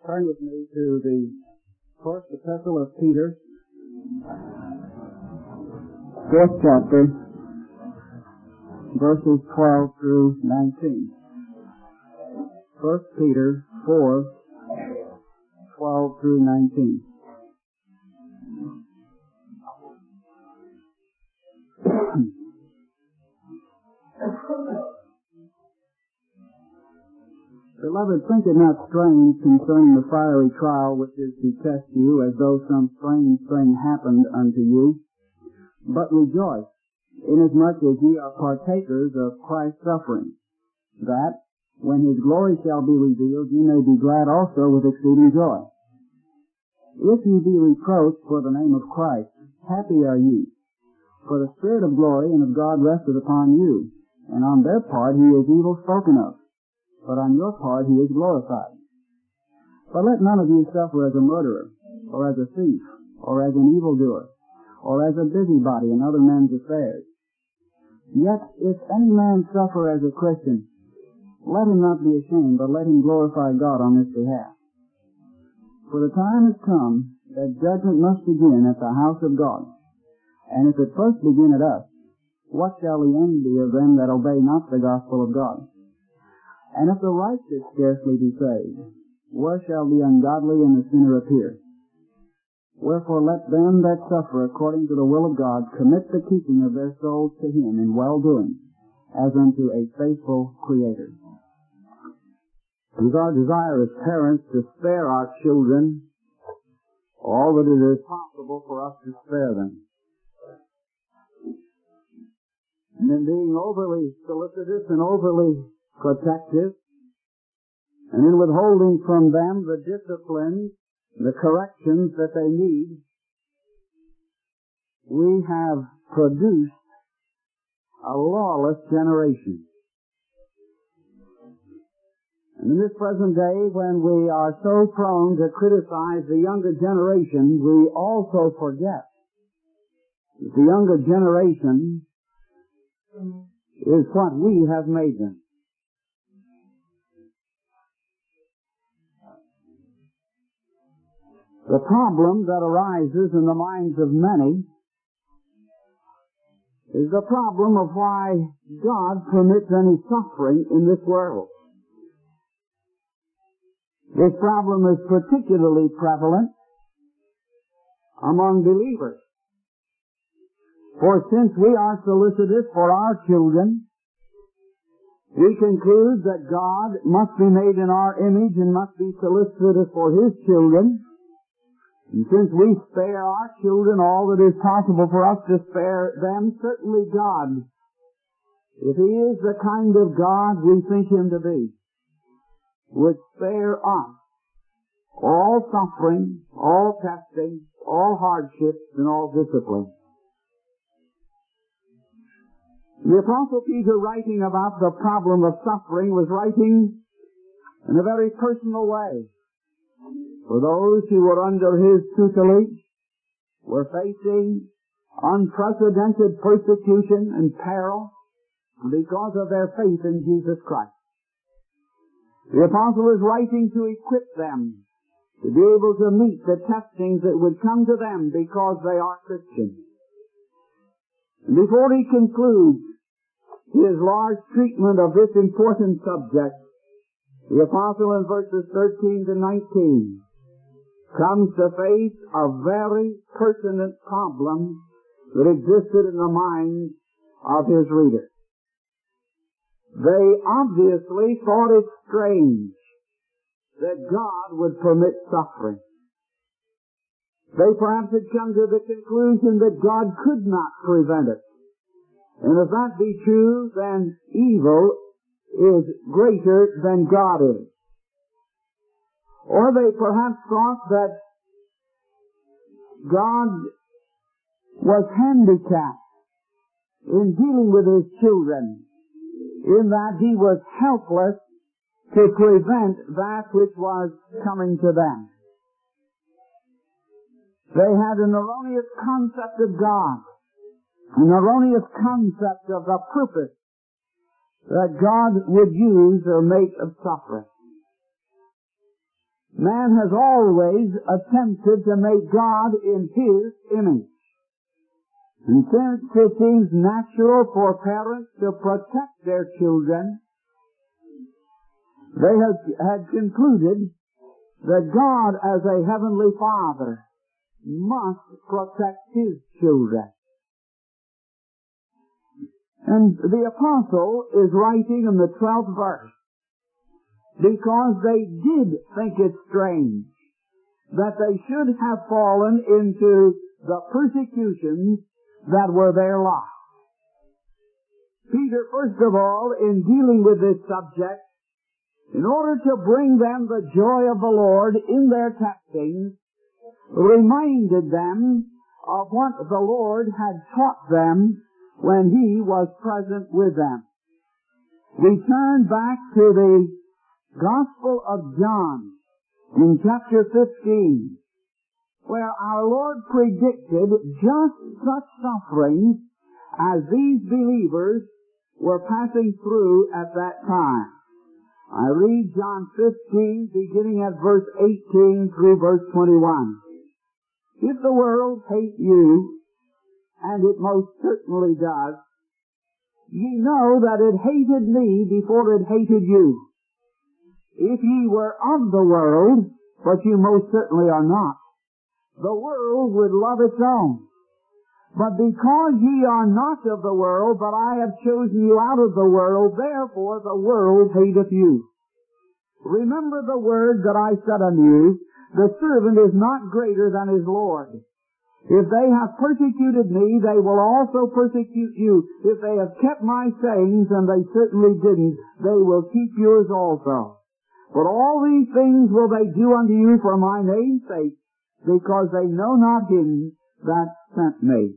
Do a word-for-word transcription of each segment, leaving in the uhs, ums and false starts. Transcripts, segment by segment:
Turn with me to the first epistle of Peter, fourth chapter, verses twelve through nineteen. First Peter four, twelve through nineteen. Beloved, think it not strange concerning the fiery trial which is to test you, as though some strange thing happened unto you. But rejoice, inasmuch as ye are partakers of Christ's suffering, that, when his glory shall be revealed, ye may be glad also with exceeding joy. If ye be reproached for the name of Christ, happy are ye, for the Spirit of glory and of God resteth upon you, and on their part he is evil spoken of, but on your part he is glorified. But let none of you suffer as a murderer, or as a thief, or as an evildoer, or as a busybody in other men's affairs. Yet if any man suffer as a Christian, let him not be ashamed, but let him glorify God on his behalf. For the time has come that judgment must begin at the house of God. And if it first begin at us, what shall the end be of them that obey not the gospel of God? And if the righteous scarcely be saved, where shall the ungodly and the sinner appear? Wherefore let them that suffer according to the will of God commit the keeping of their souls to him in well-doing, as unto a faithful Creator. It is our desire as parents to spare our children all that it is possible for us to spare them. And in being overly solicitous and overly protective, and in withholding from them the disciplines, the corrections that they need, we have produced a lawless generation. And in this present day, when we are so prone to criticize the younger generation, we also forget that the younger generation is what we have made them. The problem that arises in the minds of many is the problem of why God permits any suffering in this world. This problem is particularly prevalent among believers. For since we are solicitous for our children, we conclude that God must be made in our image and must be solicitous for His children. And since we spare our children all that is possible for us to spare them, certainly God, if He is the kind of God we think Him to be, would spare us all suffering, all testing, all hardships, and all discipline. The Apostle Peter, writing about the problem of suffering, was writing in a very personal way. For those who were under his tutelage were facing unprecedented persecution and peril because of their faith in Jesus Christ. The apostle is writing to equip them to be able to meet the testings that would come to them because they are Christians. And before he concludes his large treatment of this important subject, the apostle in verses thirteen to nineteen comes to face a very pertinent problem that existed in the minds of his readers. They obviously thought it strange that God would permit suffering. They perhaps had come to the conclusion that God could not prevent it. And if that be true, then evil is greater than God is. Or they perhaps thought that God was handicapped in dealing with His children, in that He was helpless to prevent that which was coming to them. They had an erroneous concept of God, an erroneous concept of the purpose that God would use or make of suffering. man has always attempted to make God in his image. And since it seems natural for parents to protect their children, they have had concluded that God, as a heavenly Father, must protect his children. And the apostle is writing in the twelfth verse because they did think it strange that they should have fallen into the persecutions that were their lot. Peter, first of all, in dealing with this subject, in order to bring them the joy of the Lord in their testing, reminded them of what the Lord had taught them when He was present with them. We turn back to the Gospel of John in chapter fifteen, where our Lord predicted just such sufferings as these believers were passing through at that time. I read John fifteen, beginning at verse eighteen through verse twenty-one. If the world hate you, and it most certainly does, ye know that it hated me before it hated you. If ye were of the world, but you most certainly are not, the world would love its own. But because ye are not of the world, but I have chosen you out of the world, therefore the world hateth you. Remember the word that I said unto you, the servant is not greater than his Lord. If they have persecuted me, they will also persecute you. If they have kept my sayings, and they certainly didn't, they will keep yours also. But all these things will they do unto you for my name's sake, because they know not him that sent me.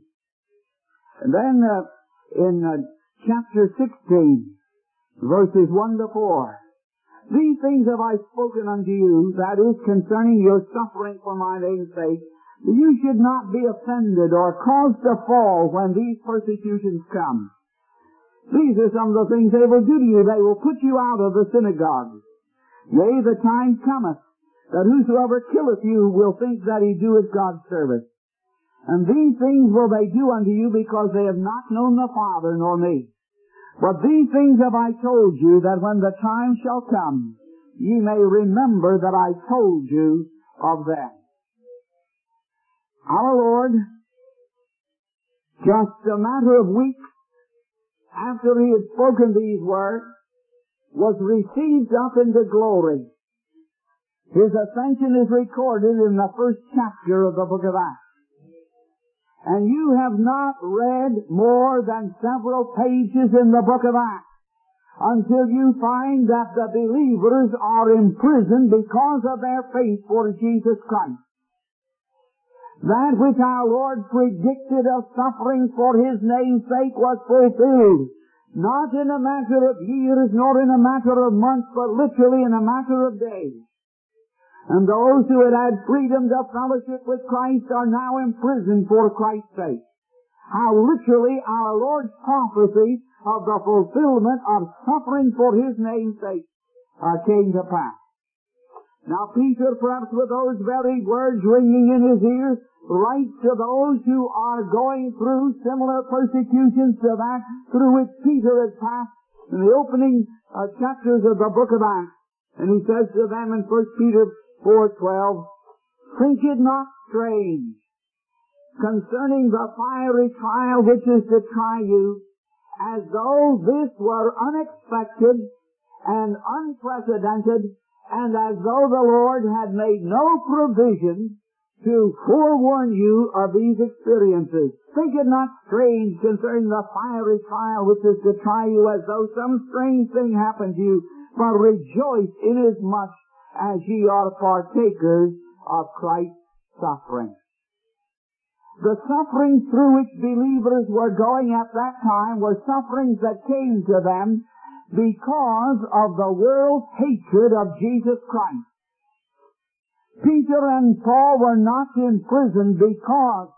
And then uh, in uh, chapter sixteen, verses one to four, these things have I spoken unto you, that is, concerning your suffering for my name's sake, that you should not be offended or caused to fall when these persecutions come. These are some of the things they will do to you. They will put you out of the synagogues. Yea, the time cometh that whosoever killeth you will think that he doeth God's service. And these things will they do unto you, because they have not known the Father nor me. But these things have I told you, that when the time shall come, ye may remember that I told you of them. Our Lord, just a matter of weeks after He had spoken these words, was received up into glory. His ascension is recorded in the first chapter of the book of Acts. And you have not read more than several pages in the book of Acts until you find that the believers are imprisoned because of their faith for Jesus Christ. That which our Lord predicted of suffering for His name's sake was fulfilled, not in a matter of years nor in a matter of months, but literally in a matter of days. And those who had had freedom to fellowship with Christ are now imprisoned for Christ's sake. How literally our Lord's prophecy of the fulfillment of suffering for His name's sake uh, came to pass. Now Peter, perhaps with those very words ringing in his ears, writes to those who are going through similar persecutions to that through which Peter had passed in the opening uh, chapters of the book of Acts. And he says to them in First Peter four twelve, think it not strange concerning the fiery trial which is to try you, as though this were unexpected and unprecedented, and as though the Lord had made no provision to forewarn you of these experiences. Think it not strange concerning the fiery trial which is to try you, as though some strange thing happened to you, but rejoice inasmuch as ye are partakers of Christ's suffering. The sufferings through which believers were going at that time were sufferings that came to them because of the world's hatred of Jesus Christ. Peter and Paul were not in prison because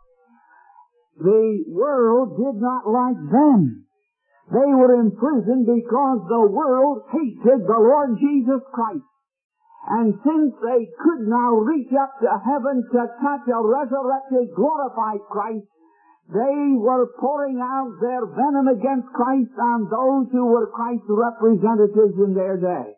the world did not like them. They were in prison because the world hated the Lord Jesus Christ. And since they could now reach up to heaven to touch a resurrected, glorified Christ, they were pouring out their venom against Christ on those who were Christ's representatives in their day.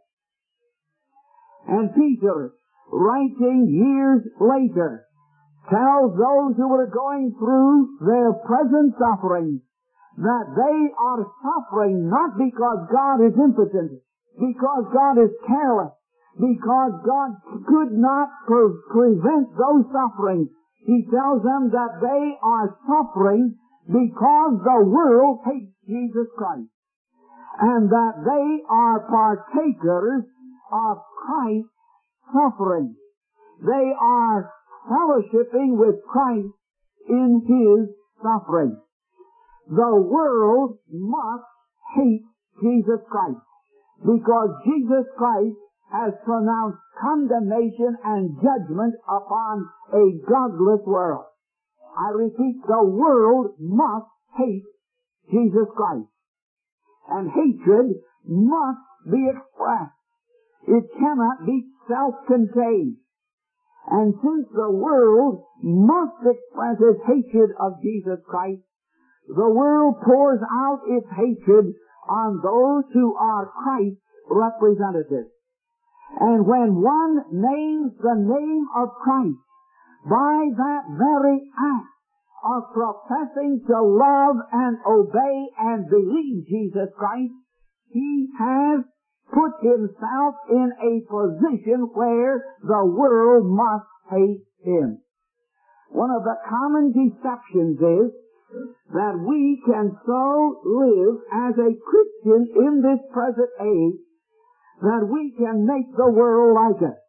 And Peter, writing years later, tells those who were going through their present suffering that they are suffering not because God is impotent, because God is careless, because God could not pre- prevent those sufferings. He tells them that they are suffering because the world hates Jesus Christ, and that they are partakers of Christ's suffering. They are fellowshipping with Christ in His suffering. The world must hate Jesus Christ because Jesus Christ has pronounced condemnation and judgment upon a godless world. I repeat, the world must hate Jesus Christ. And hatred must be expressed. It cannot be self-contained. And since the world must express its hatred of Jesus Christ, the world pours out its hatred on those who are Christ's representatives. And when one names the name of Christ by that very act of professing to love and obey and believe Jesus Christ, he has put himself in a position where the world must hate him. One of the common deceptions is that we can so live as a Christian in this present age that we can make the world like us.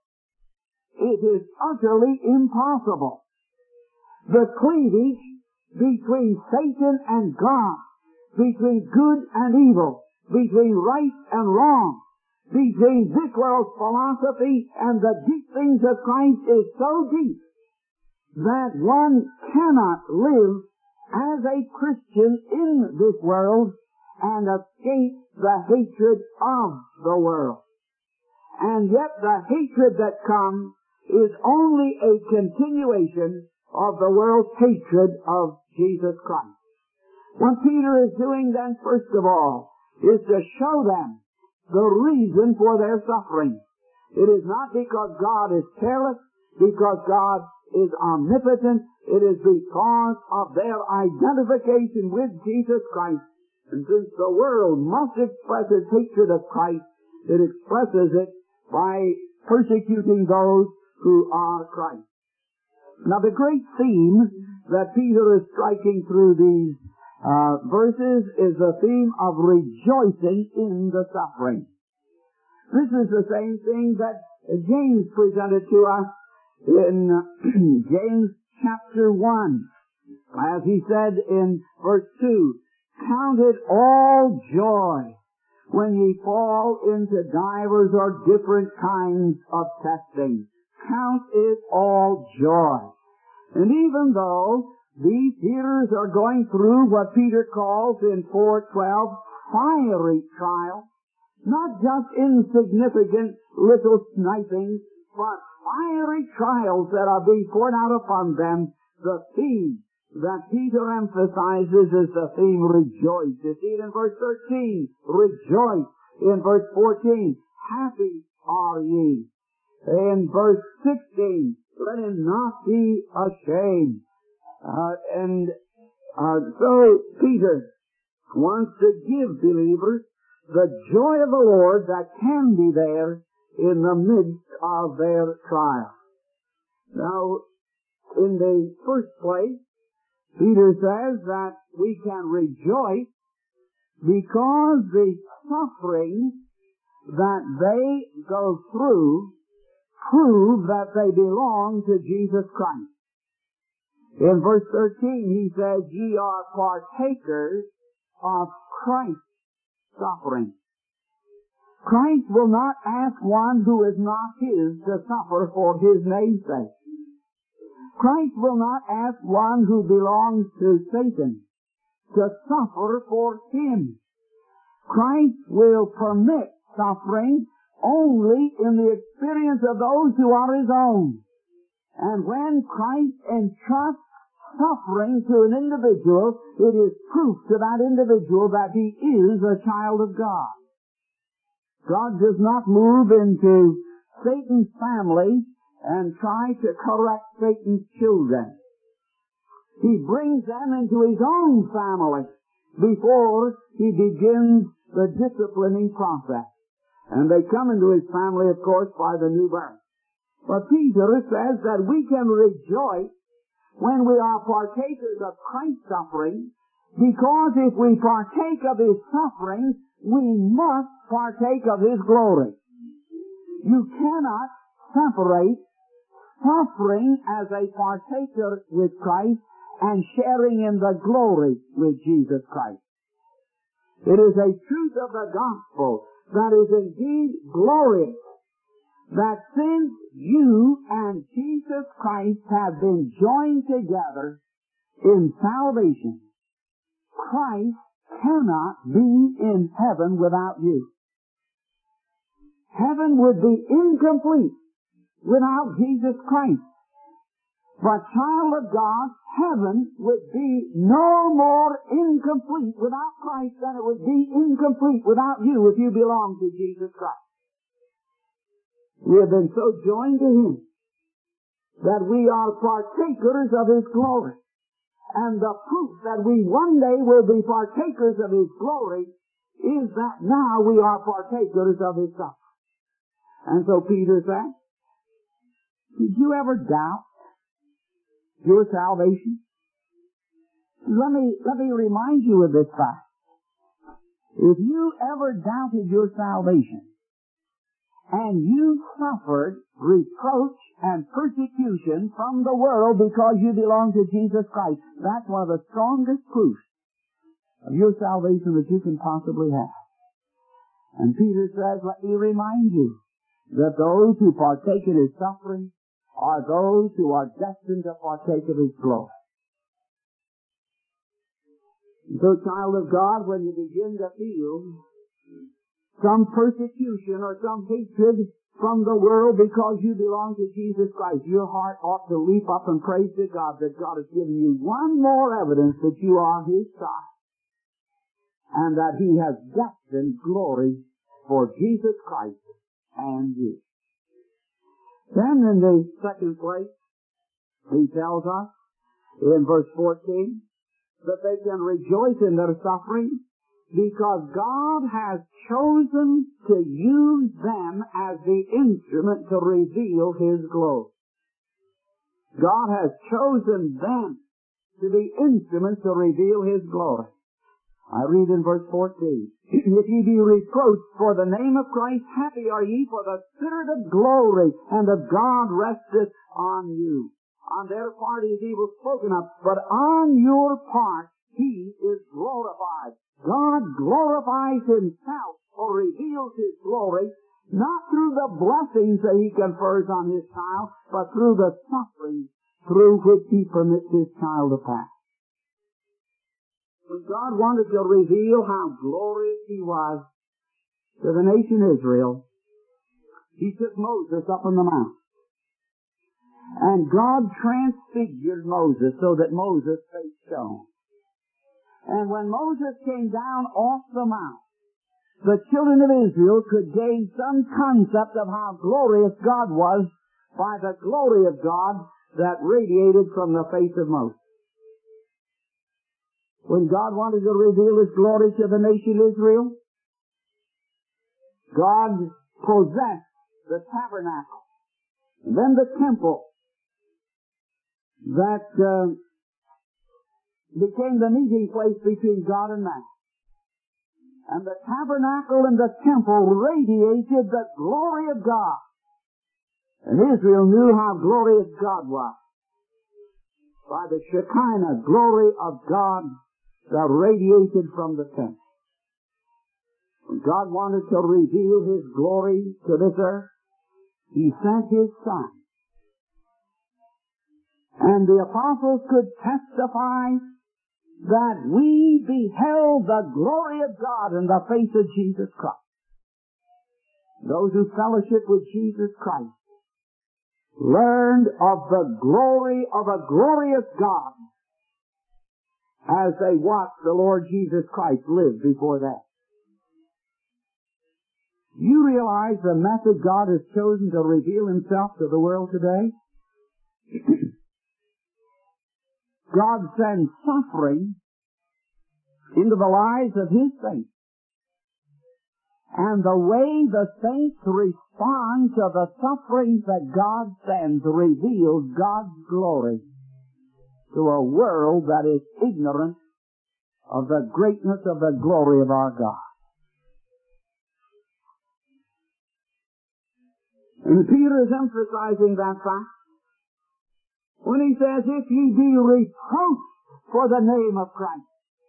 It is utterly impossible. The cleavage between Satan and God, between good and evil, between right and wrong, between this world's philosophy and the deep things of Christ is so deep that one cannot live as a Christian in this world and escape the hatred of the world. And yet the hatred that comes is only a continuation of the world's hatred of Jesus Christ. What Peter is doing then, first of all, is to show them the reason for their suffering. It is not because God is careless, because God is omnipotent. It is because of their identification with Jesus Christ. And since the world must express its hatred of Christ, it expresses it by persecuting those who are Christ. Now the great theme that Peter is striking through these uh, verses is the theme of rejoicing in the suffering. This is the same thing that James presented to us in James chapter one. As he said in verse two, "Count it all joy when ye fall into divers or different kinds of testing." Count it all joy. And even though these hearers are going through what Peter calls in four twelve fiery trial, not just insignificant little snipings, but fiery trials that are being poured out upon them, the theme that Peter emphasizes is the theme rejoice. You see it in verse thirteen, rejoice. In verse fourteen, happy are ye. In verse sixteen, let him not be ashamed. Uh, and uh, so Peter wants to give believers the joy of the Lord that can be there in the midst of their trial. Now, in the first place, Peter says that we can rejoice because the suffering that they go through prove that they belong to Jesus Christ. In verse thirteen, he says, "Ye are partakers of Christ's suffering." Christ will not ask one who is not his to suffer for his name's sake. Christ will not ask one who belongs to Satan to suffer for him. Christ will permit suffering only in the experience of those who are His own. And when Christ entrusts suffering to an individual, it is proof to that individual that he is a child of God. God does not move into Satan's family and try to correct Satan's children. He brings them into His own family before He begins the disciplining process. And they come into His family, of course, by the new birth. But Peter says that we can rejoice when we are partakers of Christ's suffering, because if we partake of His suffering, we must partake of His glory. You cannot separate suffering as a partaker with Christ and sharing in the glory with Jesus Christ. It is a truth of the gospel that is indeed glorious, that since you and Jesus Christ have been joined together in salvation, Christ cannot be in heaven without you. Heaven would be incomplete without Jesus Christ. But child of God, heaven would be no more incomplete without Christ than it would be incomplete without you if you belong to Jesus Christ. We have been so joined to Him that we are partakers of His glory. And the proof that we one day will be partakers of His glory is that now we are partakers of His suffering. And so Peter said, did you ever doubt your salvation? Let me, let me remind you of this fact. If you ever doubted your salvation, and you suffered reproach and persecution from the world because you belong to Jesus Christ, that's one of the strongest proofs of your salvation that you can possibly have. And Peter says, let me remind you that those who partake in His suffering are those who are destined to partake of His glory. So, child of God, when you begin to feel some persecution or some hatred from the world because you belong to Jesus Christ, your heart ought to leap up and praise to God that God has given you one more evidence that you are His child and that He has destined glory for Jesus Christ and you. Then in the second place, he tells us in verse fourteen that they can rejoice in their suffering because God has chosen to use them as the instrument to reveal His glory. God has chosen them to be instruments to reveal His glory. I read in verse fourteen, if ye be reproached for the name of Christ, happy are ye, for the Spirit of glory and of God resteth on you. On their part He is evil spoken of, but on your part He is glorified. God glorifies Himself or reveals His glory not through the blessings that He confers on His child, but through the suffering through which He permits His child to pass. When God wanted to reveal how glorious He was to the nation Israel, He took Moses up on the mount. And God transfigured Moses so that Moses' face shone. And when Moses came down off the mount, the children of Israel could gain some concept of how glorious God was by the glory of God that radiated from the face of Moses. When God wanted to reveal His glory to the nation Israel, God possessed the tabernacle and then the temple that uh, became the meeting place between God and man. And the tabernacle and the temple radiated the glory of God. And Israel knew how glorious God was by the Shekinah glory of God that radiated from the temple. When God wanted to reveal His glory to this earth, He sent His Son. And the apostles could testify that we beheld the glory of God in the face of Jesus Christ. those who fellowship with Jesus Christ, learned of the glory of a glorious God as they watched the Lord Jesus Christ live before them. You realize the method God has chosen to reveal Himself to the world today? God sends suffering into the lives of His saints. And the way the saints respond to the sufferings that God sends reveals God's glory to a world that is ignorant of the greatness of the glory of our God. And Peter is emphasizing that fact when he says, if ye be reproached for the name of Christ,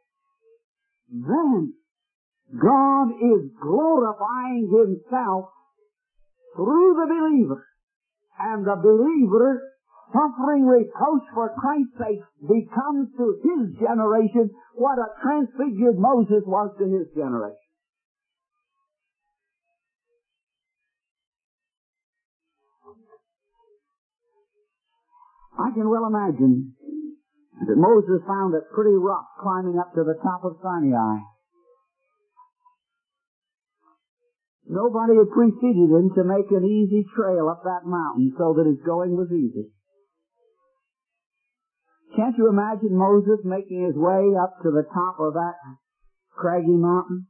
then God is glorifying Himself through the believer. And the believer, suffering reproach for Christ's sake, becomes to his generation what a transfigured Moses was to his generation. I can well imagine that Moses found it pretty rough climbing up to the top of Sinai. Nobody had preceded him to make an easy trail up that mountain so that his going was easy. Can't you imagine Moses making his way up to the top of that craggy mountain?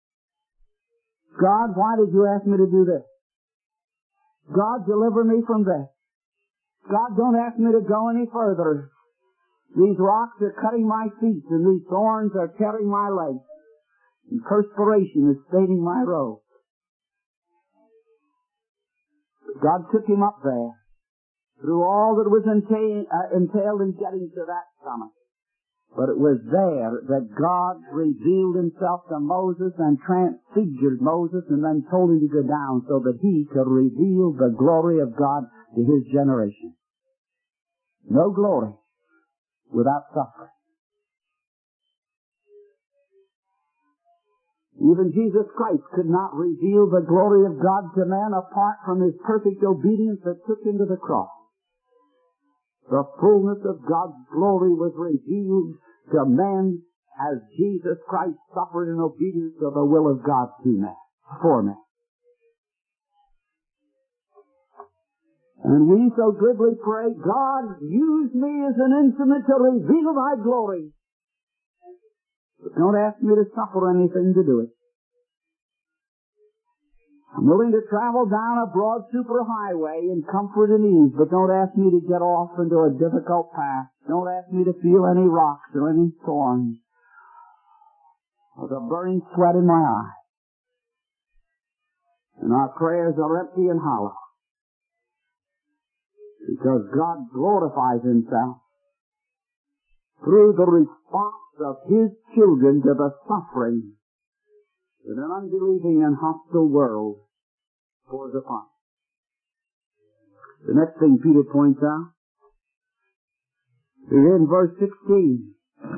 God, why did you ask me to do this? God, deliver me from this. God, don't ask me to go any further. These rocks are cutting my feet, and these thorns are tearing my legs, and perspiration is staining my robe. God took him up there, through all that was entailed, uh, entailed in getting to that summit. But it was there that God revealed Himself to Moses and transfigured Moses and then told him to go down so that he could reveal the glory of God to his generation. No glory without suffering. Even Jesus Christ could not reveal the glory of God to man apart from His perfect obedience that took Him to the cross. The fullness of God's glory was revealed to men as Jesus Christ suffered in obedience to the will of God to man, for man. And we so glibly pray, God, use me as an instrument to reveal Thy glory. But don't ask me to suffer anything to do it. I'm willing to travel down a broad superhighway in comfort and ease, but don't ask me to get off into a difficult path. Don't ask me to feel any rocks or any thorns or the burning sweat in my eye. And our prayers are empty and hollow because God glorifies Himself through the response of His children to the suffering that an unbelieving and hostile world pours upon. The next thing Peter points out is in verse sixteen.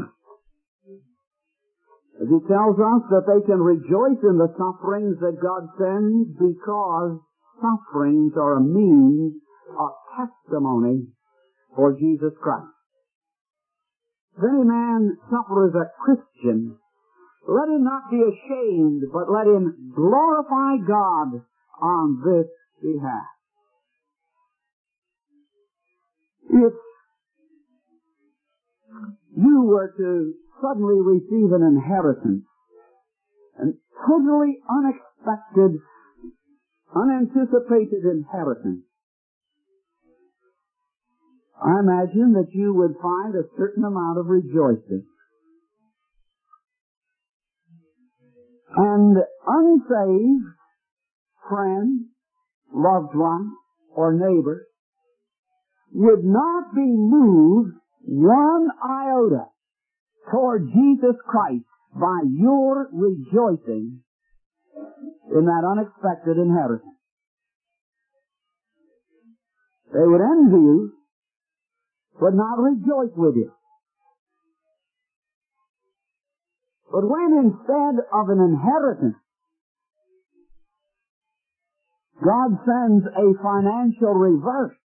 As he tells us that they can rejoice in the sufferings that God sends because sufferings are a means of testimony for Jesus Christ. If any man suffer as a Christian, let him not be ashamed, but let him glorify God on this behalf. If you were to suddenly receive an inheritance, an totally unexpected, unanticipated inheritance, I imagine that you would find a certain amount of rejoicing. And unsaved friend, loved one, or neighbor would not be moved one iota toward Jesus Christ by your rejoicing in that unexpected inheritance. They would envy you, but not rejoice with you. But when instead of an inheritance, God sends a financial reverse.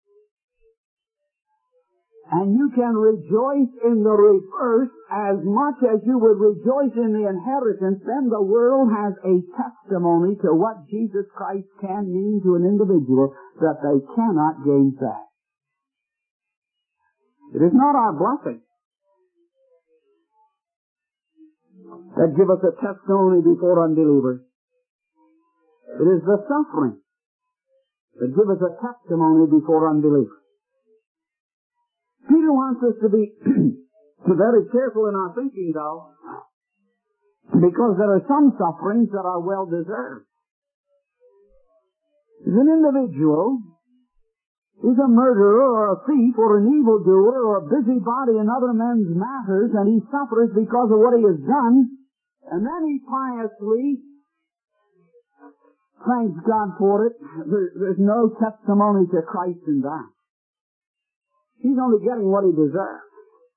And you can rejoice in the reverse as much as you would rejoice in the inheritance. Then the world has a testimony to what Jesus Christ can mean to an individual that they cannot gainsay. It is not our blessing that give us a testimony before unbelievers. It is the suffering that give us a testimony before unbelievers. Peter wants us to be very careful in our thinking, though, because there are some sufferings that are well deserved. If an individual is a murderer or a thief or an evildoer or a busybody in other men's matters, and he suffers because of what he has done, and then he piously thanks God for it, there, there's no testimony to Christ in that. He's only getting what he deserves.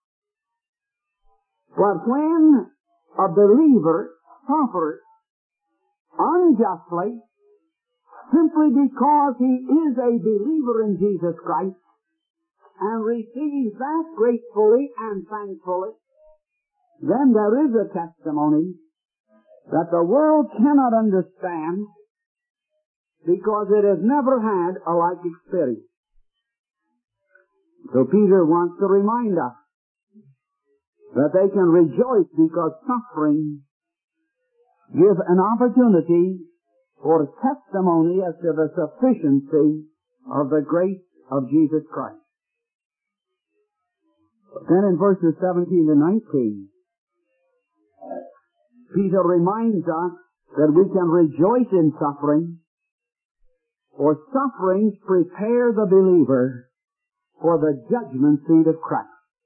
But when a believer suffers unjustly, simply because he is a believer in Jesus Christ, and receives that gratefully and thankfully, then there is a testimony that the world cannot understand because it has never had a like experience. So Peter wants to remind us that they can rejoice because suffering gives an opportunity for testimony as to the sufficiency of the grace of Jesus Christ. But then in verses seventeen to nineteen, Peter reminds us that we can rejoice in suffering, for sufferings prepare the believer for the judgment seat of Christ.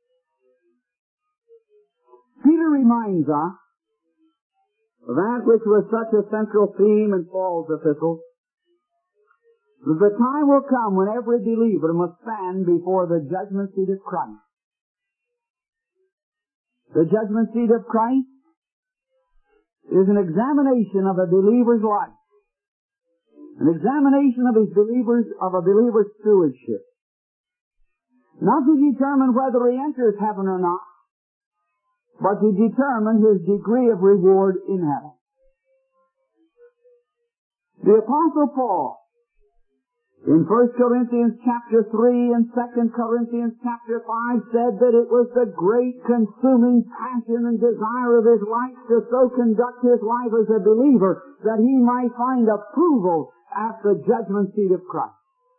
Peter reminds us that which was such a central theme in Paul's epistle, that the time will come when every believer must stand before the judgment seat of Christ. The judgment seat of Christ is an examination of a believer's life, an examination of his believers of a believer's stewardship. Not to determine whether he enters heaven or not, but to determine his degree of reward in heaven. The Apostle Paul, in First Corinthians chapter three and Second Corinthians chapter five, said that it was the great consuming passion and desire of his life to so conduct his life as a believer that he might find approval at the judgment seat of Christ.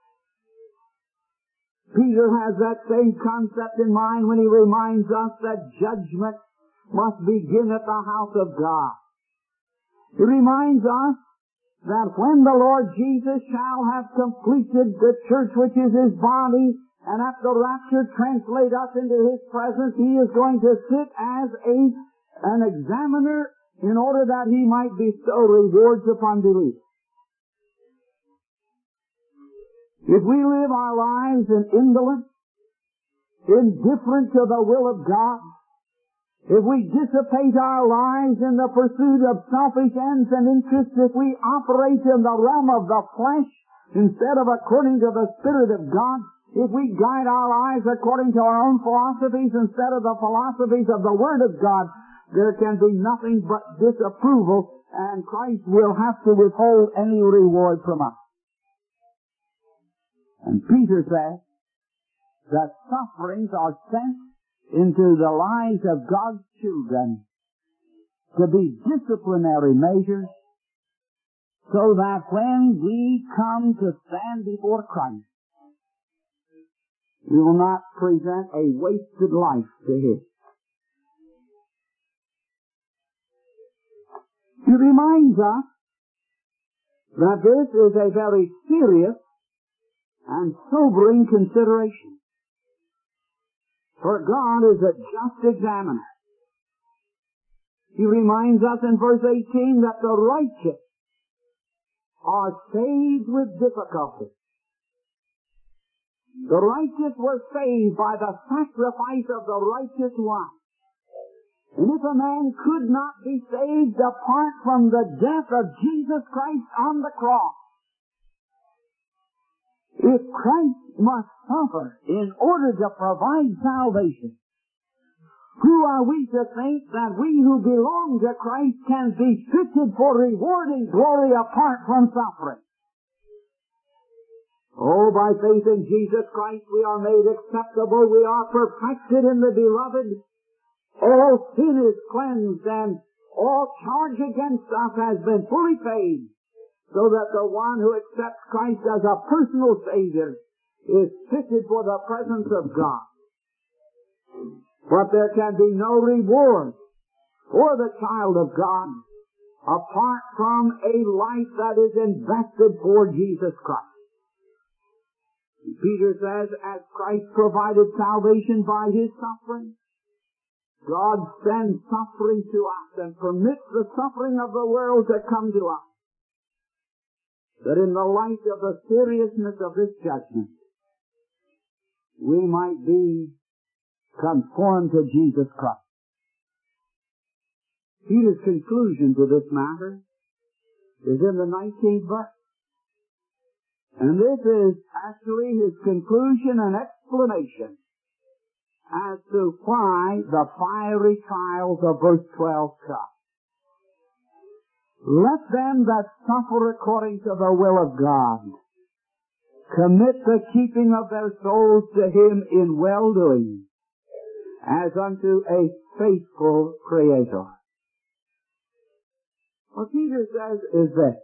Peter has that same concept in mind when he reminds us that judgment must begin at the house of God. He reminds us that when the Lord Jesus shall have completed the church which is his body, and at the rapture translate us into his presence, he is going to sit as a an examiner in order that he might bestow rewards upon believers. If we live our lives in indolence, indifferent to the will of God, if we dissipate our lives in the pursuit of selfish ends and interests, if we operate in the realm of the flesh instead of according to the Spirit of God, if we guide our lives according to our own philosophies instead of the philosophies of the Word of God, there can be nothing but disapproval, and Christ will have to withhold any reward from us. And Peter says that sufferings are sent into the lives of God's children to be disciplinary measures so that when we come to stand before Christ, we will not present a wasted life to Him. He reminds us that this is a very serious and sobering consideration. For God is a just examiner. He reminds us in verse eighteen that the righteous are saved with difficulty. The righteous were saved by the sacrifice of the righteous one. And if a man could not be saved apart from the death of Jesus Christ on the cross, If Christ must suffer in order to provide salvation, who are we to think that we who belong to Christ can be fitted for rewarding glory apart from suffering? Oh, by faith in Jesus Christ we are made acceptable, we are perfected in the Beloved. All sin is cleansed and all charge against us has been fully paid, so that the one who accepts Christ as a personal Savior is fitted for the presence of God. But there can be no reward for the child of God apart from a life that is invested for Jesus Christ. Peter says, as Christ provided salvation by His suffering, God sends suffering to us and permits the suffering of the world to come to us, that in the light of the seriousness of this judgment, we might be conformed to Jesus Christ. Peter's conclusion to this matter is in the nineteenth verse. And this is actually his conclusion and explanation as to why the fiery trials of verse twelve come. Let them that suffer according to the will of God commit the keeping of their souls to Him in well-doing, as unto a faithful Creator. What Peter says is this.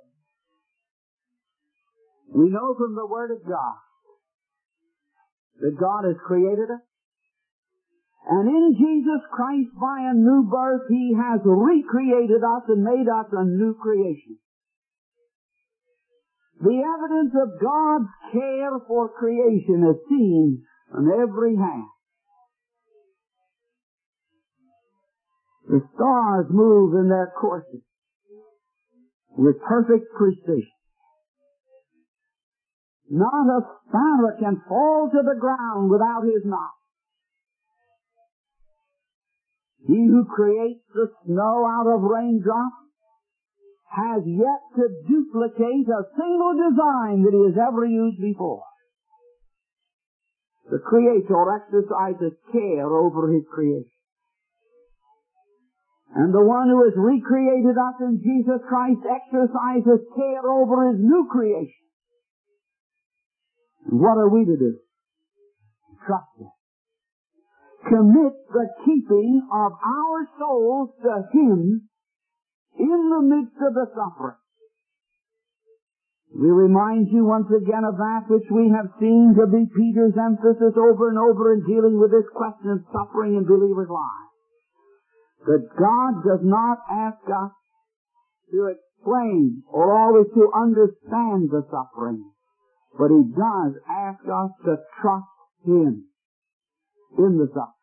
We know from the Word of God that God has created us, and in Jesus Christ by a new birth He has recreated us and made us a new creation. The evidence of God's care for creation is seen on every hand. The stars move in their courses with perfect precision. Not a sparrow can fall to the ground without His knowledge. He who creates the snow out of raindrops has yet to duplicate a single design that He has ever used before. The Creator exercises care over His creation. And the one who has recreated us in Jesus Christ exercises care over His new creation. And what are we to do? Trust Him. Commit the keeping of our souls to Him in the midst of the suffering. We remind you once again of that which we have seen to be Peter's emphasis over and over in dealing with this question of suffering in believers' lives. That God does not ask us to explain or always to understand the suffering, but He does ask us to trust Him in the suffering.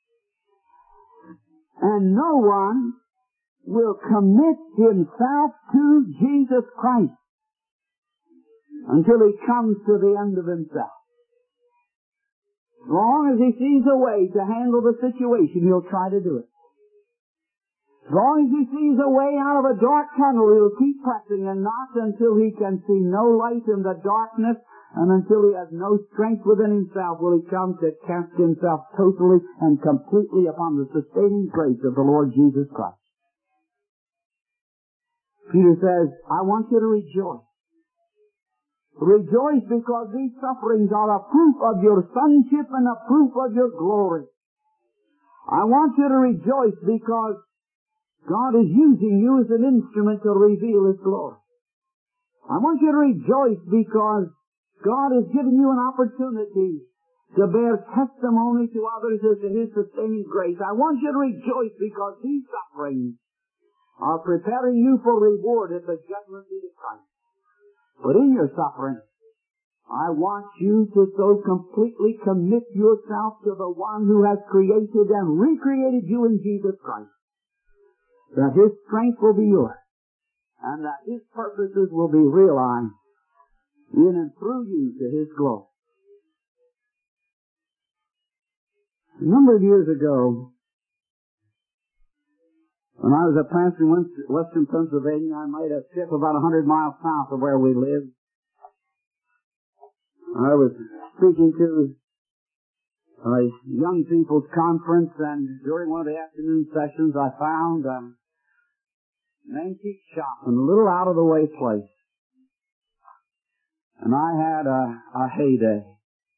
And no one will commit himself to Jesus Christ until he comes to the end of himself. As long as he sees a way to handle the situation, he'll try to do it. As long as he sees a way out of a dark tunnel, he'll keep pressing, and not until he can see no light in the darkness and until he has no strength within himself will he come to cast himself totally and completely upon the sustaining grace of the Lord Jesus Christ. Peter says, I want you to rejoice. Rejoice because these sufferings are a proof of your sonship and a proof of your glory. I want you to rejoice because God is using you as an instrument to reveal His glory. I want you to rejoice because God has given you an opportunity to bear testimony to others as to His sustaining grace. I want you to rejoice because these sufferings are preparing you for reward at the judgment seat of Christ. But in your suffering, I want you to so completely commit yourself to the one who has created and recreated you in Jesus Christ, that His strength will be yours, and that His purposes will be realized in and through you to His glory. A number of years ago, when I was a pastor in western Pennsylvania, I made a trip about a hundred miles south of where we lived. I was speaking to a young people's conference, and during one of the afternoon sessions I found um, an antique shop in a little out-of-the-way place. And I had a, a heyday.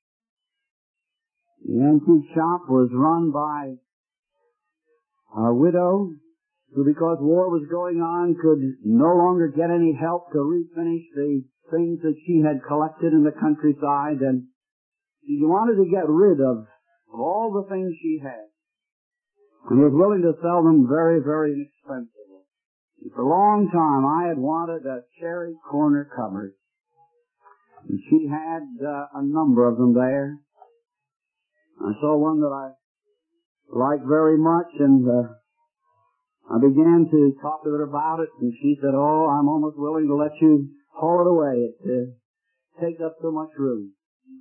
The antique shop was run by a widow who, because war was going on, could no longer get any help to refinish the things that she had collected in the countryside, and she wanted to get rid of, of all the things she had, and was willing to sell them very, very inexpensively. And for a long time I had wanted a cherry corner cupboard, and she had uh, a number of them there. I saw one that I liked very much, and uh, I began to talk to her about it, and she said, "Oh, I'm almost willing to let you haul it away. It uh, takes up so much room."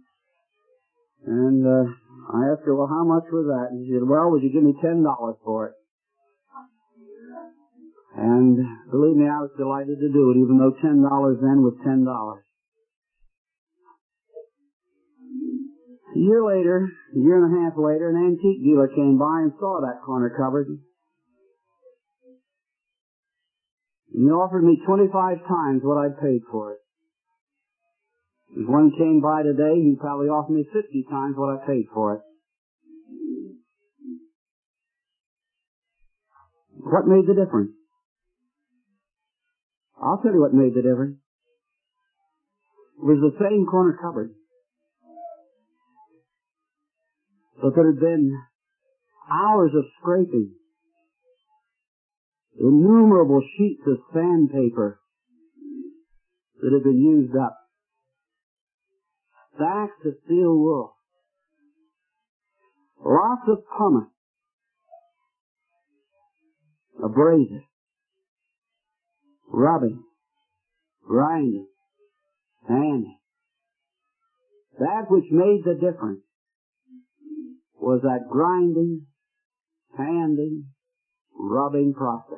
And uh, I asked her, "Well, how much was that?" And she said, "Well, would you give me ten dollars for it?" And believe me, I was delighted to do it, even though ten dollars then was ten dollars. A year later, a year and a half later, an antique dealer came by and saw that corner cupboard. And he offered me twenty-five times what I'd paid for it. If one came by today, he'd probably offer me fifty times what I paid for it. What made the difference? I'll tell you what made the difference. It was the same corner cupboard, but there had been hours of scraping, innumerable sheets of sandpaper that had been used up, stacks of steel wool, lots of pumice, abrasive, rubbing, grinding, sanding. That which made the difference was that grinding, sanding, rubbing process.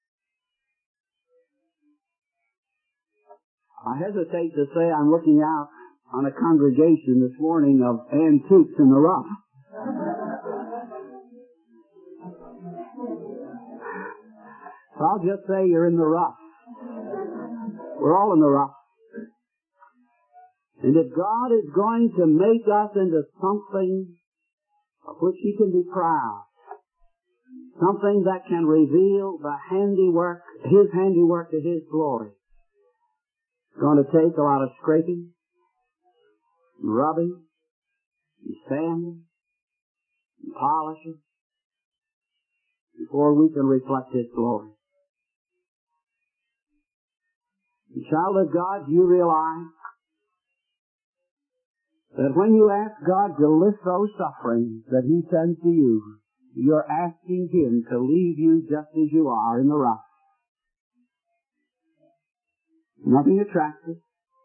I hesitate to say I'm looking out on a congregation this morning of antiques in the rough. I'll just say you're in the rough. We're all in the rough. And if God is going to make us into something of which He can be proud, something that can reveal the handiwork, His handiwork to His glory, it's going to take a lot of scraping, and rubbing, and sanding, and polishing before we can reflect His glory. And child of God, you realize that when you ask God to lift those sufferings that He sends to you, you're asking Him to leave you just as you are in the rough. Nothing attractive,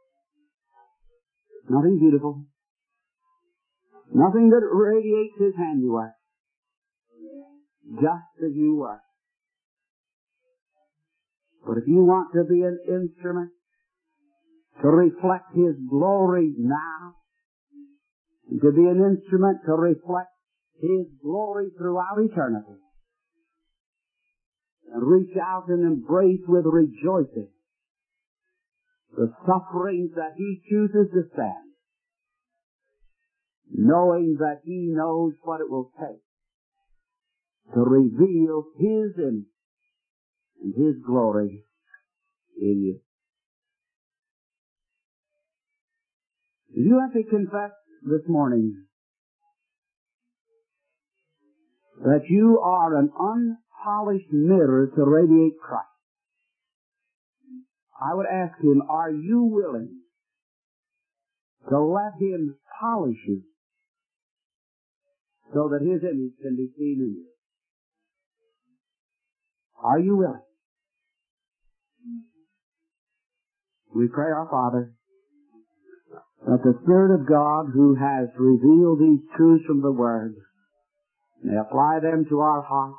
nothing beautiful, nothing that radiates His handiwork, just as you were. But if you want to be an instrument to reflect His glory now, and to be an instrument to reflect His glory throughout eternity, and reach out and embrace with rejoicing the sufferings that He chooses to send, knowing that He knows what it will take to reveal His image and His glory in you. You have to confess this morning that you are an unpolished mirror to radiate Christ. I would ask Him, are you willing to let Him polish you so that His image can be seen in you? Are you willing? We pray, our Father, that the Spirit of God, who has revealed these truths from the Word, may apply them to our hearts,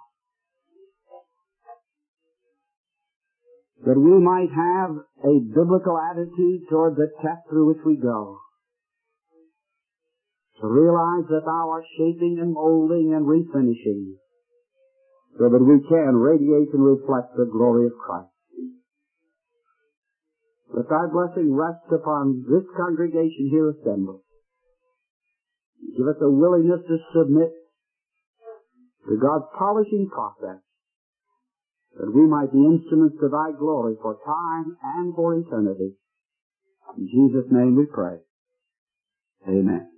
that we might have a biblical attitude toward the test through which we go, to realize that Thou art shaping and molding and refinishing so that we can radiate and reflect the glory of Christ. Let Thy blessing rest upon this congregation here assembled. Give us a willingness to submit to God's polishing process, that we might be instruments of Thy glory for time and for eternity. In Jesus' name we pray. Amen.